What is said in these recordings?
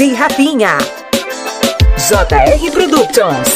DJ Rafinha, JR Productions.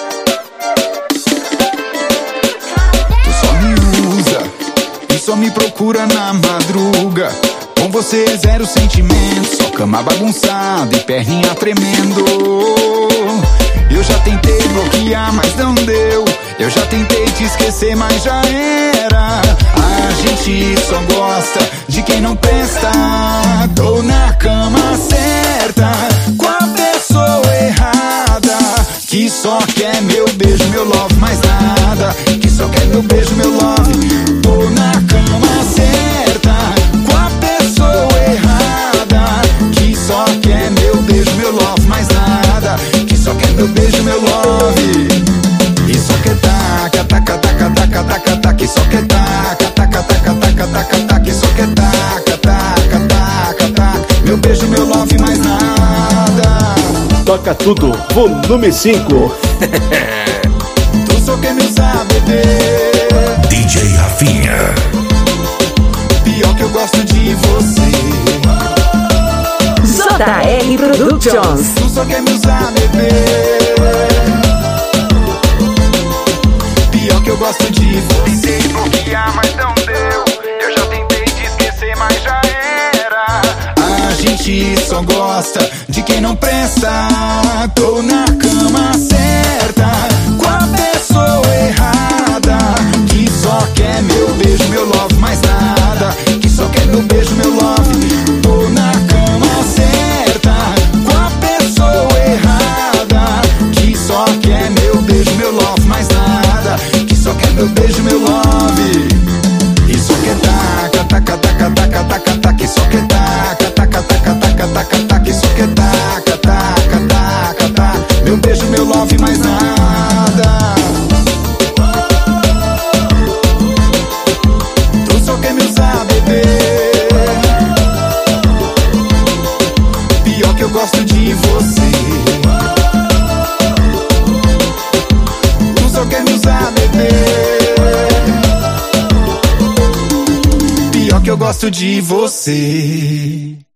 Tu só me usa e só me procura na madruga. Com você zero sentimento, só cama bagunçada e perninha tremendo. Eu já tentei bloquear, mas não deu. Eu já tentei te esquecer, mas já era. A gente só gosta de quem não presta. Tô na cama certa, com a pessoa errada, que só quer meu beijo, meu love, mais nada. Que só quer meu beijo, meu love. Tô na cama certa, com a pessoa errada, que só quer meu beijo, meu love, mais nada. Que só quer meu beijo, meu love. E só quer taca, taca, taca, taca, taca, taca. E só quer taca, taca, taca, taca, taca, taca. E só quer taca, taca, taca, taca. Meu beijo, meu love, mais nada. Toca Tudo, volume 5. Tu só quer me usar, bebê. DJ Rafinha. Pior que eu gosto de você. JR Productions. Tu só quer me usar, bebê. Pior que eu gosto de você. Tentei bloquear, mas não deu. Eu já tentei te esquecer, mas já era. A gente só gosta de quem não presta. Tô na cama certa, com a pessoa errada, que só quer meu beijo, meu love, mais nada. Que só quer meu beijo, meu love. Tô na cama certa, com a pessoa errada, que só quer meu beijo, meu love, mais nada. Que só quer meu beijo, meu love. E só quer taca, taca, taca, taca, taca, taca. E só quer taca, taca, taca, taca, taca, taca. E só quer taca, taca, taca, taca. Meu beijo, meu love, mais nada. Tu só quer me usar, bebê. Pior que eu gosto de você. Tu só quer me usar, bebê. Pior que eu gosto de você.